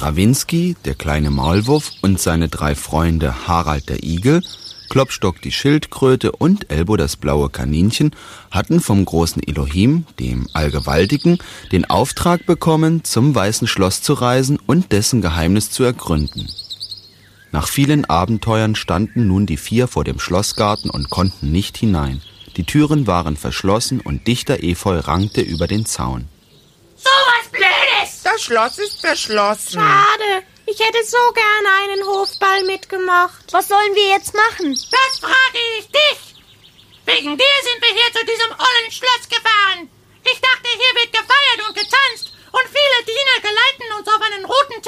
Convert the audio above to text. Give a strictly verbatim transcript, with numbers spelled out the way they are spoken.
Strawinski, der kleine Maulwurf und seine drei Freunde Harald der Igel, Klopstock die Schildkröte und Elbo das blaue Kaninchen hatten vom großen Elohim, dem Allgewaltigen, den Auftrag bekommen, zum Weißen Schloss zu reisen und dessen Geheimnis zu ergründen. Nach vielen Abenteuern standen nun die vier vor dem Schlossgarten und konnten nicht hinein. Die Türen waren verschlossen und dichter Efeu rankte über den Zaun. So was Blödes! Das Schloss ist verschlossen. Schade. Ich hätte so gerne einen Hofball mitgemacht. Was sollen wir jetzt machen? Das frage ich dich! Wegen dir sind wir hier zu diesem ollen Schloss gefahren. Ich dachte, hier wird gefeiert und getanzt und viele Diener geleiten uns auf einen roten